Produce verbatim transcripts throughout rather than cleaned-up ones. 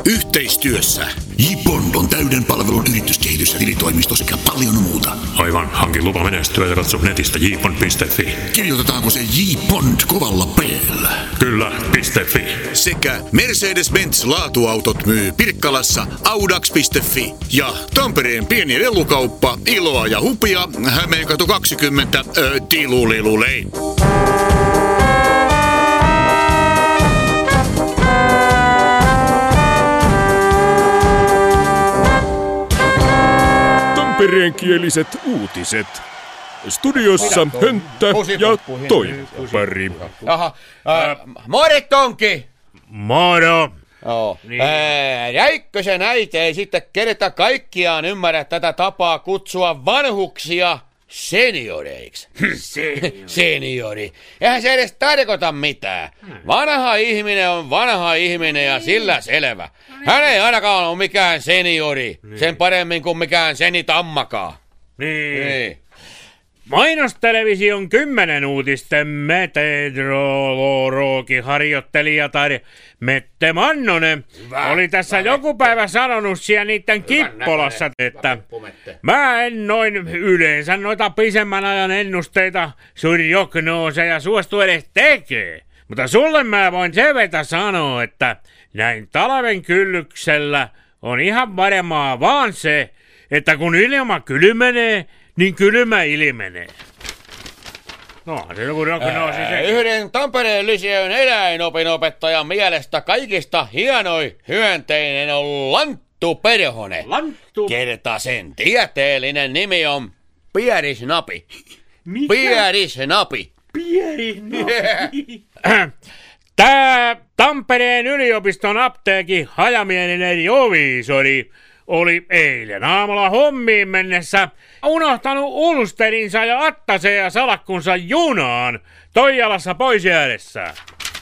Yhteistyössä J. Bond on täyden palvelun yrityskehitys- ja tilitoimisto sekä paljon muuta. Aivan, hankin lupa menestyä ja katso netistä j bond piste f i. Kirjoitetaanko se J. Bond kovalla P:llä? Kyllä, .fi. Sekä Mercedes-Benz laatuautot myy Pirkkalassa audax piste f i. Ja Tampereen pieni lelukauppa Iloa ja Hupia Hämeenkatu kaksikymmentä ö, Tilulilulei. Tampereenkieliset uutiset. Studiossa Hönttä ja Toippari. Jaha, äh, Morittonki! Moro! Joo. Niin. Ää, Räikkösen äiti ei sitten kerta kaikkiaan ymmärrä tätä tapaa kutsua vanhuksia senioreiksi. Seniori. Seniori. Eihän se edes tarkoita mitään. Vanha ihminen on vanha ihminen ja sillä selvä. Hän ei ainakaan ole mikään seniori. Niin. Sen paremmin kuin mikään senitammakaan. Niin. Niin. Mainostelevision kymmenen uutisten meteorologiharjoittelijatar Mette Mannonen Hyvä. oli tässä Hyvä. joku päivä sanonut siellä niiden kippolassa, että mä en noin yleensä noita pisemmän ajan ennusteita surjognooseja suostu edes tekee. Mutta sulle mä voin sen vetä sanoa, että näin talven kyllyksellä on ihan paremmaa vaan se, että kun ilma kylmenee, niin kylmä ilmenee. No, se joku rognoosi se. Yhden Tampereen Lyseon eläinopinopettajan mielestä kaikista hienoin hyönteinen on lanttuperhonen. Lanttu? Kerta sen tieteellinen nimi on pierisnapi. Mikä? Pierisnapi. Pierisnapi. Tää Tampereen yliopiston apteekin hajamielinen joviisori oli eilen aamulla hommiin mennessä unohtanut ulsterinsa ja attaseen ja salakkunsa junaan Toijalassa pois jäädessään.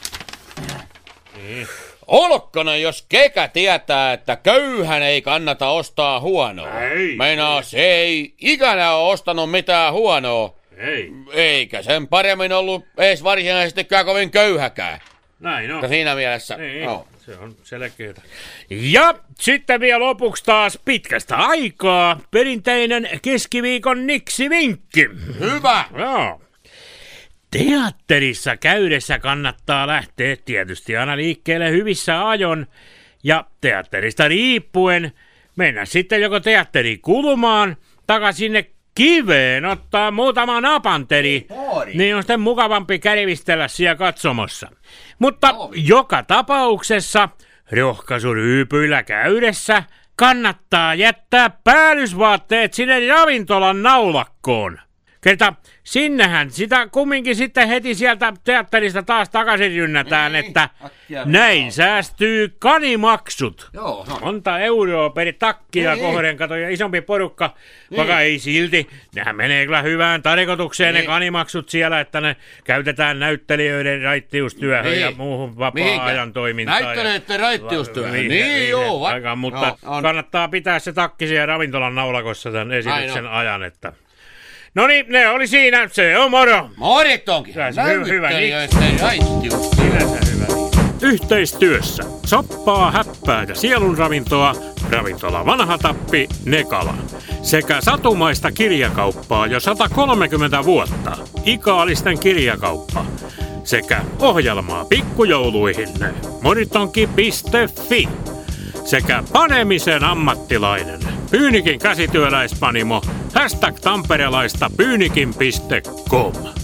Mm. Olkkona, jos kekä tietää, että köyhän ei kannata ostaa huonoa. Ei. Meinaa, se ei ikänä ole ostanut mitään huonoa. Ei. Eikä sen paremmin ollut edes varsinaisestikään kovin köyhäkään. Näin on. Ja siinä mielessä. Niin, no. Se on selkeää. Ja sitten vielä lopuksi taas pitkästä aikaa perinteinen keskiviikon niksi-vinkki. Hyvä! Joo. Teatterissa käydessä kannattaa lähteä tietysti aina liikkeelle hyvissä ajon ja teatterista riippuen mennä sitten joko teatterikulmaan takas sinne kiveen, ottaa muutama napanteri, niin on sitten mukavampi kärvistellä siellä katsomossa. Mutta joka tapauksessa rohkaisuryypyillä käydessä kannattaa jättää päällysvaatteet sinne ravintolan naulakkoon. Kerta sinnehän sitä kumminkin sitten heti sieltä teatterista taas takaisin rynnätään, niin, että näin säästyy kanimaksut. Joo, no. Monta euroa per takkia niin, kohden, kato, ja isompi porukka, niin. Vaikka ei silti. Nehän menee kyllä hyvään tarkoitukseen niin. Ne kanimaksut siellä, että ne käytetään näyttelijöiden raittiustyöhön niin. Ja muuhun vapaa-ajan toimintaan. Näyttelijöiden raittiustyöhön, niin, niin, niin joo. Va- aikaan, mutta no, kannattaa pitää se takki siellä ravintolan naulakossa tämän esityksen ajan, että... No niin, ne oli siinä. Se on moro. Morittonkin. Näyttelijöiden raittiustyöhön. Yhteistyössä soppaa, häppää ja sielunravintoa ravintola Vanha Tappi Nekala. Sekä satumaista kirjakauppaa jo sata kolmekymmentä vuotta. Ikaalisten kirjakauppa. Sekä ohjelmaa pikkujouluihin morittonki piste fi. Sekä panemisen ammattilainen. Pyynikin käsityöläispanimo. Hashtag tamperelaista pyynikin piste com.